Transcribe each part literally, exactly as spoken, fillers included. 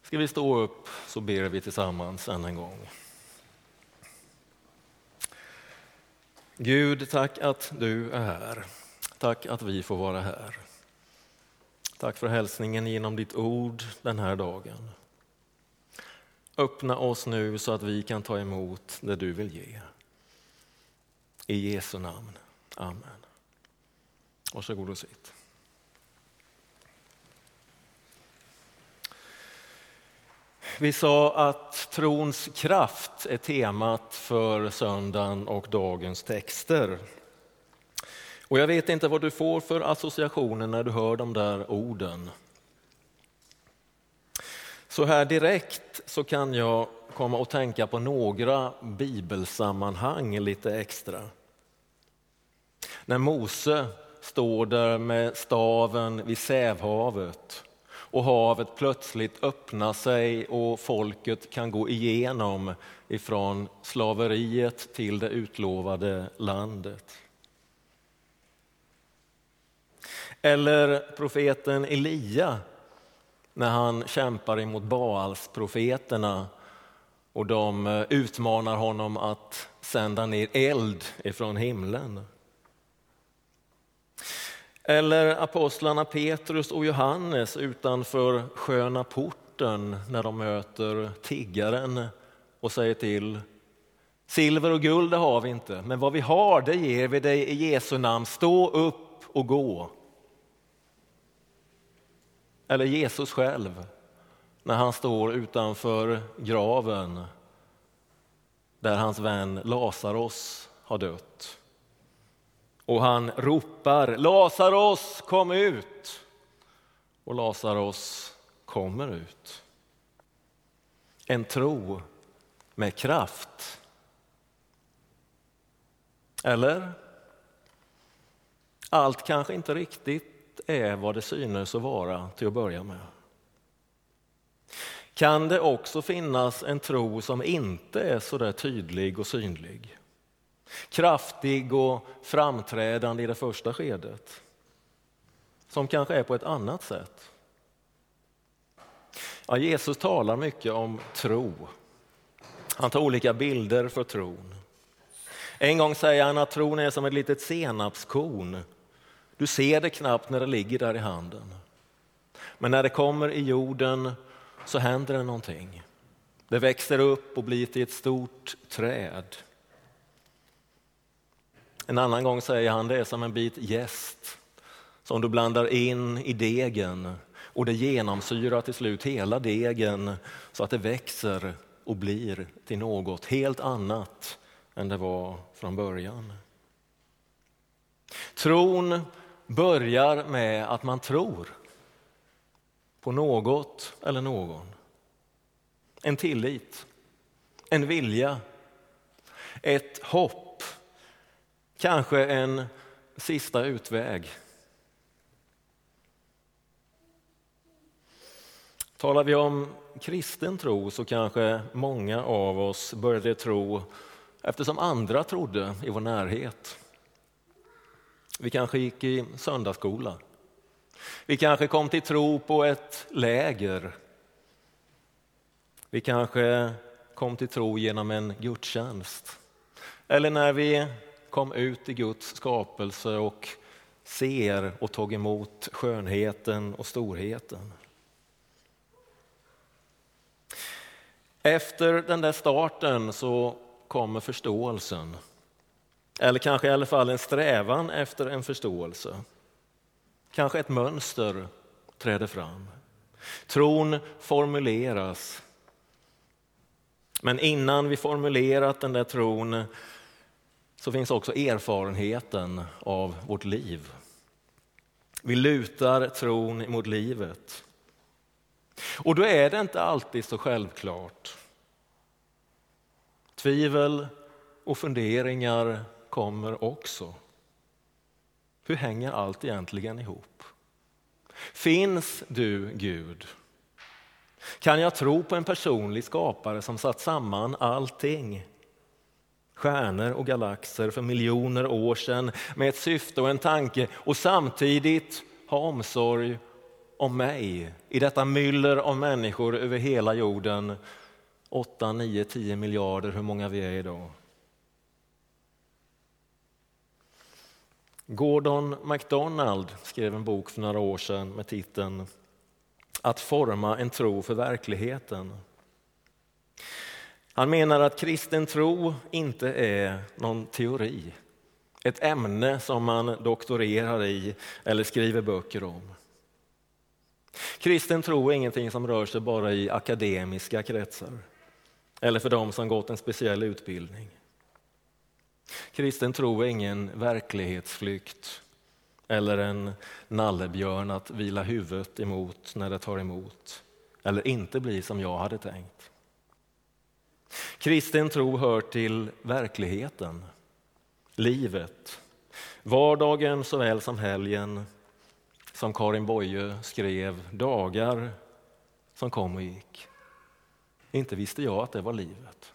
Ska vi stå upp så ber vi tillsammans än en gång. Gud, tack att du är här. Tack att vi får vara här. Tack för hälsningen genom ditt ord den här dagen. Öppna oss nu så att vi kan ta emot det du vill ge. I Jesu namn. Amen. Varsågod och sitt. Vi sa att trons kraft är temat för söndagen och dagens texter. Och jag vet inte vad du får för associationer när du hör de där orden. Så här direkt så kan jag komma att tänka på några bibelsammanhang lite extra. När Mose står där med staven vid Sävhavet och havet plötsligt öppnar sig och folket kan gå igenom ifrån slaveriet till det utlovade landet. Eller profeten Elia när han kämpar emot Baals profeterna och de utmanar honom att sända ner eld ifrån himlen. Eller apostlarna Petrus och Johannes utanför sköna porten när de möter tiggaren och säger till: silver och guld det har vi inte, men vad vi har det ger vi dig i Jesu namn, stå upp och gå. Eller Jesus själv när han står utanför graven där hans vän Lazarus har dött. Och han ropar: Lazarus, kom ut! Och Lazarus kommer ut. En tro med kraft. Eller? Allt kanske inte riktigt är vad det synes att vara till att börja med. Kan det också finnas en tro som inte är så där tydlig och synlig? Kraftig och framträdande i det första skedet. Som kanske är på ett annat sätt. Ja, Jesus talar mycket om tro. Han tar olika bilder för tron. En gång säger han att tron är som ett litet senapskorn. Du ser det knappt när det ligger där i handen. Men när det kommer i jorden så händer det någonting. Det växer upp och blir till ett stort träd. En annan gång säger han det är som en bit jäst som du blandar in i degen och det genomsyrar till slut hela degen så att det växer och blir till något helt annat än det var från början. Tron börjar med att man tror på något eller någon. En tillit, en vilja, ett hopp. Kanske en sista utväg. Talar vi om kristen tro så kanske många av oss började tro eftersom andra trodde i vår närhet. Vi kanske gick i söndagsskola. Vi kanske kom till tro på ett läger. Vi kanske kom till tro genom en gudstjänst. Eller när vi kom ut i Guds skapelse och ser och tog emot skönheten och storheten. Efter den där starten så kommer förståelsen. Eller kanske i alla fall en strävan efter en förståelse. Kanske ett mönster träder fram. Tron formuleras. Men innan vi formulerat den där tron så finns också erfarenheten av vårt liv. Vi lutar tron mot livet. Och då är det inte alltid så självklart. Tvivel och funderingar kommer också. Hur hänger allt egentligen ihop? Finns du, Gud? Kan jag tro på en personlig skapare som satt samman allting? Stjärnor och galaxer för miljoner år sedan med ett syfte och en tanke och samtidigt ha omsorg om mig i detta myller av människor över hela jorden. åtta, nio, tio miljarder, hur många vi är idag. Gordon MacDonald skrev en bok för några år sedan med titeln Att forma en tro för verkligheten. Han menar att kristen tro inte är någon teori, ett ämne som man doktorerar i eller skriver böcker om. Kristen tro är ingenting som rör sig bara i akademiska kretsar eller för dem som gått en speciell utbildning. Kristen tro är ingen verklighetsflykt eller en nallebjörn att vila huvudet emot när det tar emot eller inte bli som jag hade tänkt. Kristen tro hör till verkligheten, livet, vardagen såväl som helgen, som Karin Boye skrev, dagar som kom och gick. Inte visste jag att det var livet.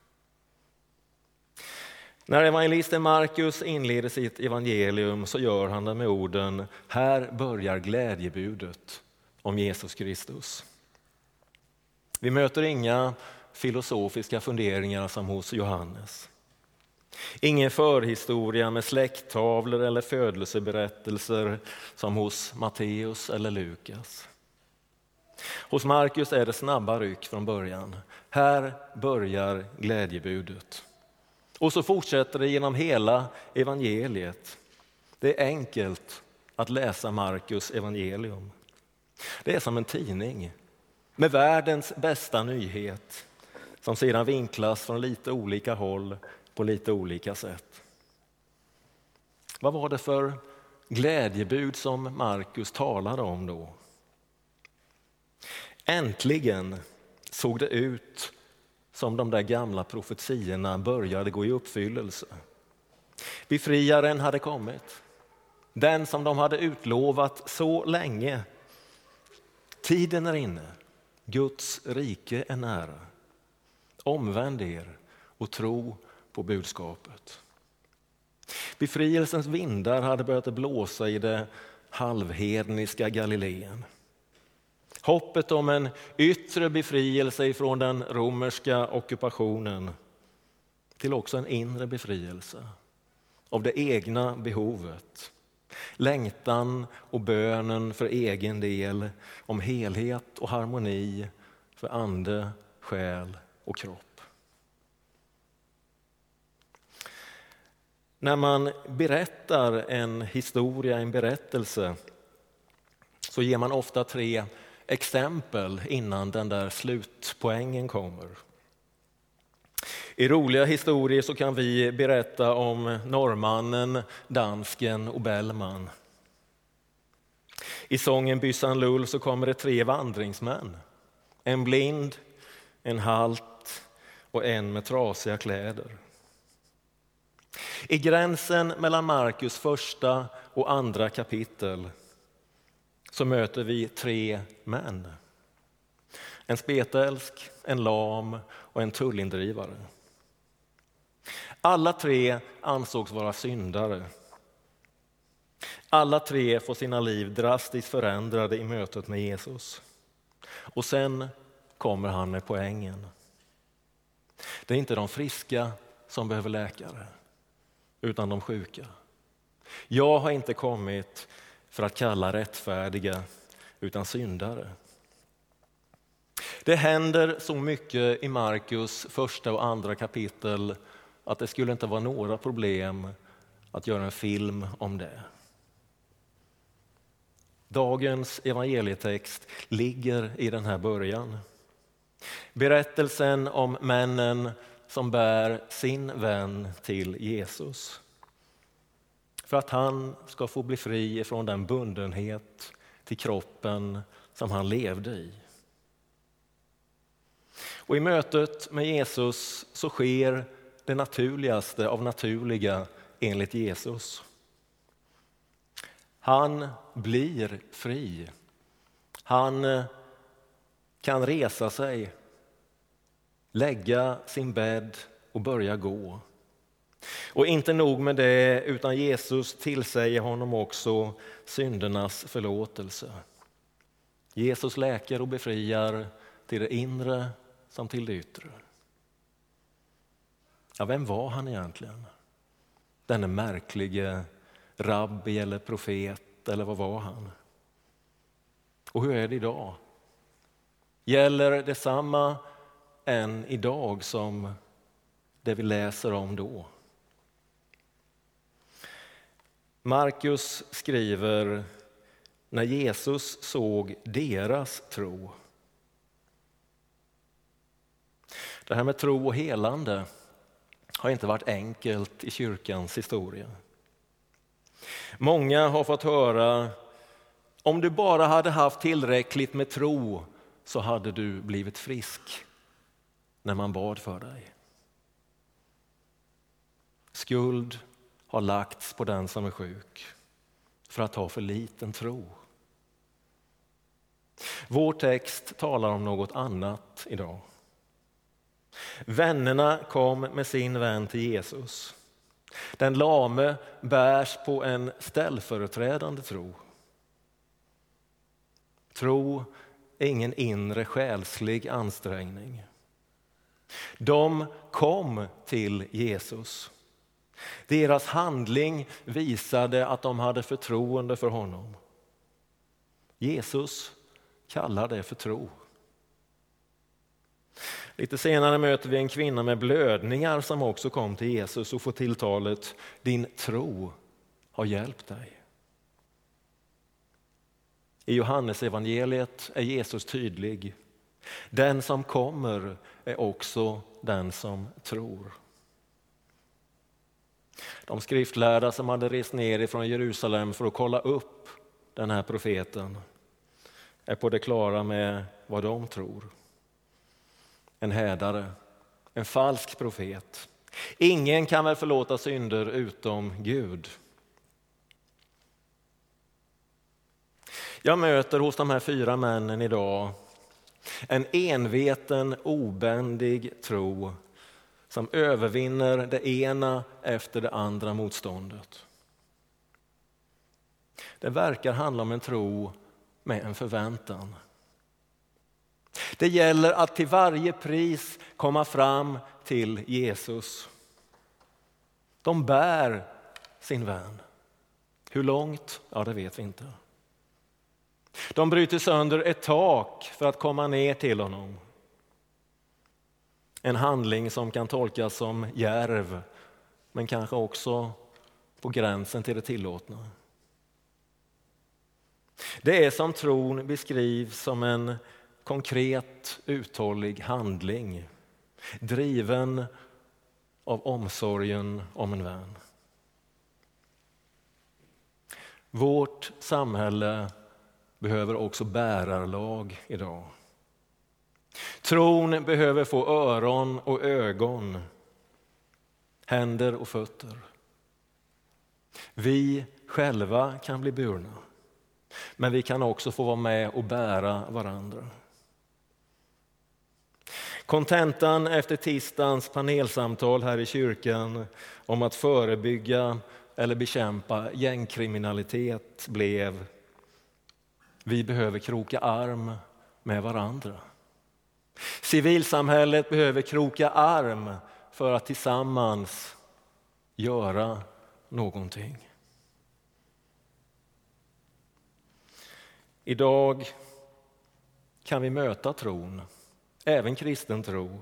När evangelisten Markus inleder sitt evangelium så gör han det med orden: här börjar glädjebudet om Jesus Kristus. Vi möter inga filosofiska funderingar som hos Johannes. Ingen förhistoria med släkttavlor eller födelseberättelser som hos Matteus eller Lukas. Hos Markus är det snabba ryck från början. Här börjar glädjebudet. Och så fortsätter det genom hela evangeliet. Det är enkelt att läsa Markus evangelium. Det är som en tidning med världens bästa nyhet som sedan vinklas från lite olika håll på lite olika sätt. Vad var det för glädjebud som Markus talade om då? Äntligen såg det ut som de där gamla profetiorna började gå i uppfyllelse. Befriaren hade kommit. Den som de hade utlovat så länge. Tiden är inne. Guds rike är nära. Omvänd er och tro på budskapet. Befrielsens vindar hade börjat blåsa i det halvhedniska Galileen. Hoppet om en yttre befrielse från den romerska ockupationen till också en inre befrielse av det egna behovet. Längtan och bönen för egen del om helhet och harmoni för ande, själ och kropp. När man berättar en historia, en berättelse, så ger man ofta tre exempel innan den där slutpoängen kommer. I roliga historier så kan vi berätta om norrmannen, dansken och Bellman. I sången Byssan Lull så kommer det tre vandringsmän. En blind, en halt och en med trasiga kläder. I gränsen mellan Markus första och andra kapitel så möter vi tre män. En spetälsk, en lam och en tullindrivare. Alla tre ansågs vara syndare. Alla tre får sina liv drastiskt förändrade i mötet med Jesus. Och sen kommer han med poängen. Det är inte de friska som behöver läkare, utan de sjuka. Jag har inte kommit för att kalla rättfärdiga, utan syndare. Det händer så mycket i Markus första och andra kapitel att det skulle inte vara några problem att göra en film om det. Dagens evangelietext ligger i den här början. Berättelsen om männen som bär sin vän till Jesus. För att han ska få bli fri från den bundenhet till kroppen som han levde i. Och i mötet med Jesus så sker det naturligaste av naturliga enligt Jesus. Han blir fri. Han kan resa sig, lägga sin bädd och börja gå. Och inte nog med det, utan Jesus tillsäger honom också syndernas förlåtelse. Jesus läker och befriar till det inre som till det yttre. Ja, vem var han egentligen? Denne märklige rabbi eller profet, eller vad var han? Och hur är det idag? Gäller detsamma än idag som det vi läser om då? Markus skriver, när Jesus såg deras tro. Det här med tro och helande har inte varit enkelt i kyrkans historia. Många har fått höra, om du bara hade haft tillräckligt med tro så hade du blivit frisk när man bad för dig. Skuld har lagts på den som är sjuk för att ha för liten tro. Vår text talar om något annat idag. Vännerna kom med sin vän till Jesus. Den lame bärs på en ställföreträdande tro. Tro är ingen inre själslig ansträngning. De kom till Jesus. Deras handling visade att de hade förtroende för honom. Jesus kallar det för tro. Lite senare möter vi en kvinna med blödningar som också kom till Jesus och får tilltalet, din tro har hjälpt dig. I Johannes evangeliet är Jesus tydlig. Den som kommer är också den som tror. De skriftlärda som hade rest ner ifrån Jerusalem för att kolla upp den här profeten är på det klara med vad de tror. En härdare, en falsk profet. Ingen kan väl förlåta synder utom Gud. Jag möter hos de här fyra männen idag en enveten, obändig tro som övervinner det ena efter det andra motståndet. Det verkar handla om en tro med en förväntan. Det gäller att till varje pris komma fram till Jesus. De bär sin vän. Hur långt? Ja, det vet vi inte. De bryter sönder ett tak för att komma ner till honom. En handling som kan tolkas som djärv, men kanske också på gränsen till det tillåtna. Det är som tron beskrivs som en konkret, uthållig handling, driven av omsorgen om en vän. Vårt samhälle behöver också bärarlag idag. Tron behöver få öron och ögon, händer och fötter. Vi själva kan bli burna, men vi kan också få vara med och bära varandra. Kontentan efter tisdagens panelsamtal här i kyrkan om att förebygga eller bekämpa gängkriminalitet blev: vi behöver kroka arm med varandra. Civilsamhället behöver kroka arm för att tillsammans göra någonting. Idag kan vi möta tron, även kristen tro,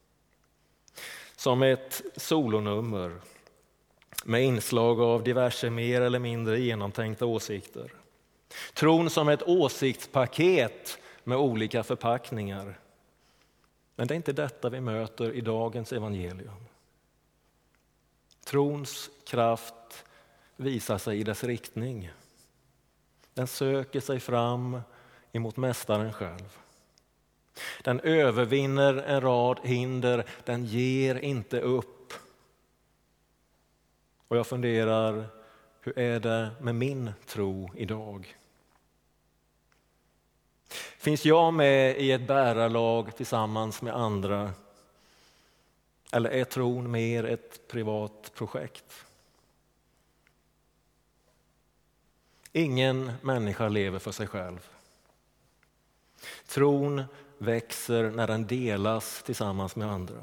som ett solonummer med inslag av diverse mer eller mindre genomtänkta åsikter. Tron som ett åsiktspaket med olika förpackningar. Men det är inte detta vi möter i dagens evangelium. Trons kraft visar sig i dess riktning. Den söker sig fram emot mästaren själv. Den övervinner en rad hinder, den ger inte upp. Och jag funderar, hur är det med min tro idag? Finns jag med i ett bärarlag tillsammans med andra? Eller är tron mer ett privat projekt? Ingen människa lever för sig själv. Tron växer när den delas tillsammans med andra.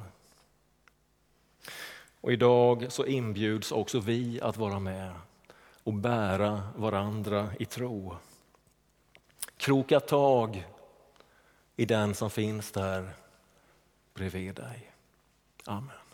Och idag så inbjuds också vi att vara med och bära varandra i tro. Kroka tag i den som finns där bredvid dig. Amen.